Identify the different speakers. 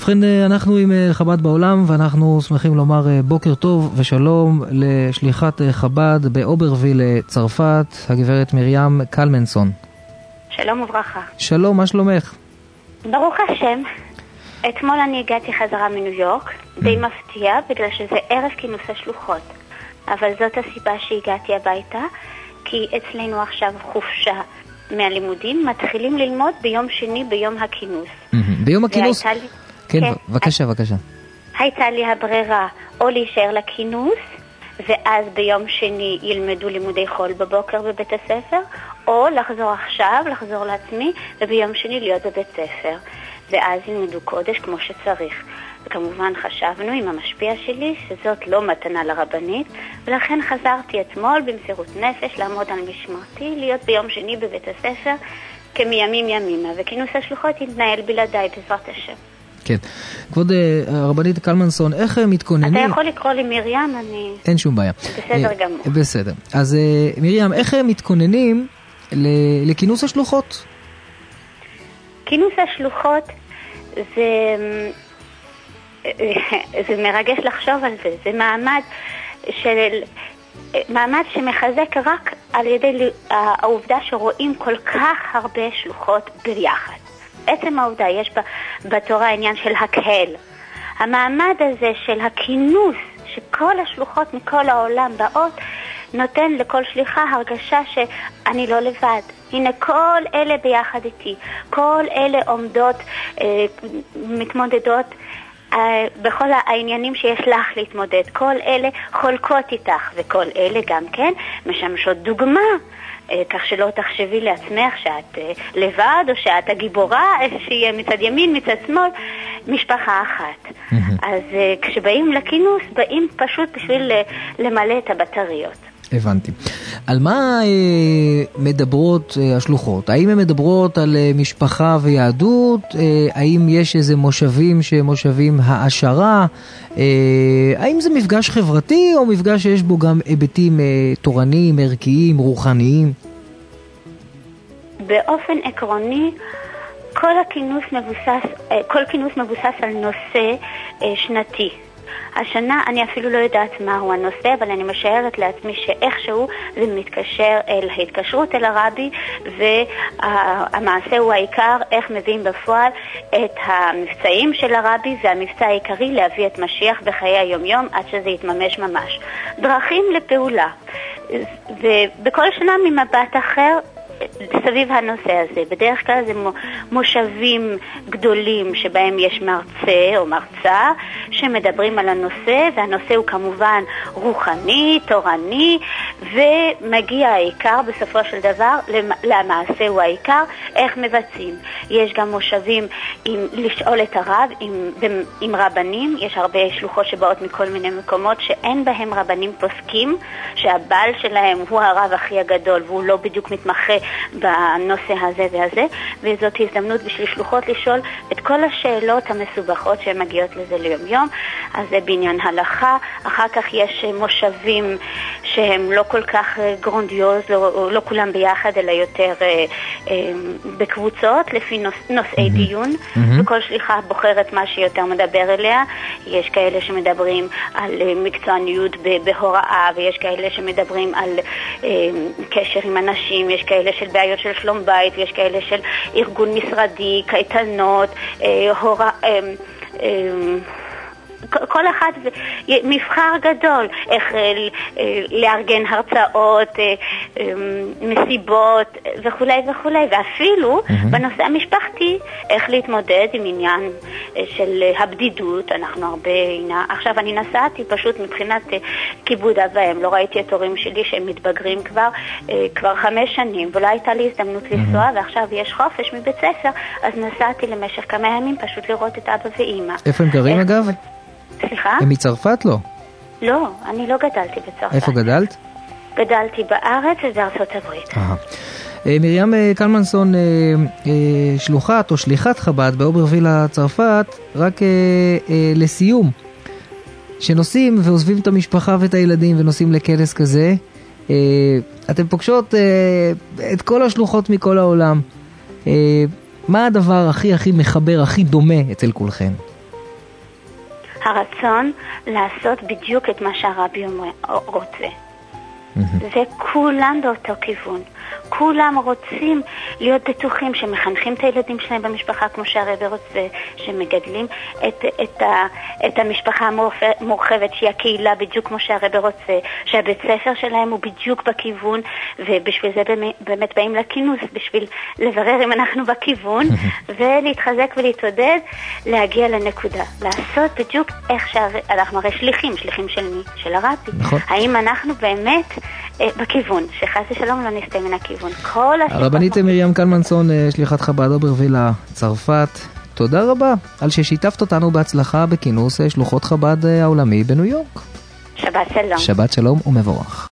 Speaker 1: ובכן, אנחנו עם חב"ד בעולם, ואנחנו שמחים לומר בוקר טוב ושלום לשליחת חב"ד באוברוויל, צרפת, הגברת מרים קלמנסון.
Speaker 2: שלום וברכה.
Speaker 1: שלום, מה שלומך?
Speaker 2: ברוך השם. אתמול אני הגעתי חזרה מניו יורק, די מפתיע, בגלל שזה ערב כינוס השלוחות. אבל זאת הסיבה שהגעתי הביתה, כי אצלנו עכשיו חופשה מהלימודים, מתחילים ללמוד ביום שני, ביום הכינוס.
Speaker 1: ביום הכינוס? כן, בבקשה.
Speaker 2: הייתה לי הברירה או להישאר לכינוס, ואז ביום שני ילמדו לימודי חול בבוקר בבית הספר, או לחזור לעצמי, וביום שני להיות בבית ספר. ואז ילמדו קודש כמו שצריך. וכמובן חשבנו עם המשפיע שלי שזאת לא מתנה לרבנית, ולכן חזרתי אתמול במסירות נפש לעמוד על משמרתי, להיות ביום שני בבית הספר כמימים ימימה, וכינוס השלוחות יתנהל בלעדיי בעזרת השם.
Speaker 1: כן. כבוד הרבנית קלמנסון, איך מתכוננים?
Speaker 2: אתה יכול לקרוא לי מרים,
Speaker 1: אין שום בעיה.
Speaker 2: בסדר גמור.
Speaker 1: בסדר. אז מרים, איך מתכוננים לכינוס השלוחות?
Speaker 2: כינוס השלוחות זה מרגש לחשוב על זה. זה מעמד שמחזק רק על ידי העובדה שרואים כל כך הרבה שלוחות ביחד. עצם העובדה, יש בתורה העניין של הקהל. המעמד הזה של הכינוס, שכל השלוחות מכל העולם באות, נותן לכל שליחה הרגשה שאני לא לבד. הנה כל אלה ביחד איתי, כל אלה עומדות, מתמודדות בכל העניינים שיש לך להתמודד, כל אלה חולקות איתך, וכל אלה גם כן משמשות דוגמה, כך שלא תחשבי לעצמך שאת לבד או שאת הגיבורה, שיהיה מצד ימין, מצד שמאל, משפחה אחת. אז כשבאים לכינוס, באים פשוט בשביל למלא את הבטריות.
Speaker 1: הבנתי. על מה מדברות השלוחות? האם הן מדברות על משפחה ויהדות? האם יש איזה מושבים שמושבים העשרה? האם זה מפגש חברתי או מפגש שיש בו גם היבטים תורניים, ערכיים, רוחניים?
Speaker 2: באופן עקרוני, כל כינוס מבוסס על נושא שנתי. השנה אני אפילו לא יודעת מהו הנושא, אבל אני משערת לעצמי שאיכשהו זה מתקשר אל ההתקשרות אל הרבי, והמעשה הוא העיקר, איך מביאים בפועל את המבצעים של הרבי, והמבצע העיקרי להביא את משיח בחיי היום-יום עד שזה יתממש ממש. דרכים לפעולה. ובכל שנה ממבט אחר, סביב הנושא הזה. בדרך כלל זה מושבים גדולים שבהם יש מרצה או מרצה שמדברים על הנושא, והנושא הוא כמובן רוחני, תורני, ומגיע העיקר בסופו של דבר, למעשה הוא העיקר, איך מבצעים. יש גם מושבים לשאול את הרב עם רבנים, יש הרבה שלוחות שבאות מכל מיני מקומות שאין בהם רבנים פוסקים, שהבעל שלהם הוא הרב הכי הגדול והוא לא בדיוק מתמחה בנושא הזה והזה, וזאת הזדמנות בשביל שלוחות לשאול את כל השאלות המסובכות שהן מגיעות לזה ליום יום. אז זה בעניין הלכה. אחר כך יש מושבים שהם לא כל כך גרונדיוז, לא כולם ביחד, אלא יותר בקבוצות לפי נושאי דיון, וכל שליחה בוחרת מה שיותר מדבר אליה. יש כאלה שמדברים על מקצועניות בהוראה, ויש כאלה שמדברים על קשר עם אנשים, יש כאלה של בעיות של שלום בית, ויש כאלה של ארגון משרדי, קייטנות, כל אחד מבחר גדול, איך לארגן הרצאות, מסיבות וכולי וכולי, ואפילו בנושא המשפחתי, איך להתמודד עם עניין של הבדידות. אנחנו הרבה, עכשיו אני נסעתי פשוט מבחינת כיבוד אב ואם, לא ראיתי את הורים שלי שהם מתבגרים כבר 5 שנים, ולא הייתה לי הזדמנות לנסוע, ועכשיו יש חופש מבית ספר, אז נסעתי למשך כמה ימים פשוט לראות את אבא ואמא.
Speaker 1: איפה הם גרים אגב?
Speaker 2: סליחה?
Speaker 1: הם מצרפת לא?
Speaker 2: לא, אני לא גדלתי בצרפת.
Speaker 1: איפה גדלת?
Speaker 2: גדלתי בארץ ובארצות הברית.
Speaker 1: מרים קלמנסון, שלוחת או שליחת חב"ד באוברוויל צרפת, רק לסיום, שנוסעים ועוזבים את המשפחה ואת הילדים ונוסעים לכנס כזה, אתם פוגשות את כל השלוחות מכל העולם. מה הדבר הכי מחבר, הכי דומה אצל כולכם?
Speaker 2: הרצון לעשות בדיוק את מה שהרבי רוצה. וכולם באותו כיוון. כולם רוצים להיות בטוחים שמחנכים את הילדים שלהם במשפחה כמו שהרבי רוצה, שמגדלים את המשפחה המורחבת שהיא הקהילה בדיוק כמו שהרבי רוצה, שהבית ספר שלהם הוא בדיוק בכיוון, ובשביל זה באמת באים לכינוס, בשביל לברר אם אנחנו בכיוון ולהתחזק ולהתעודד, להגיע לנקודה, לעשות בדיוק איך שאנחנו הרי שליחים של מי? של הרבי. נכון. האם אנחנו באמת בכיוון, שחס ושלום לא נסתה מן הכיוון.
Speaker 1: הרבנית מרים קלמנסון, שליחת חב"ד אוברווילה, צרפת, תודה רבה על ששיתפת אותנו בהצלחה בכינוס שלוחות חב"ד העולמי בניו יורק.
Speaker 2: שבת שלום.
Speaker 1: שבת שלום ומבורך.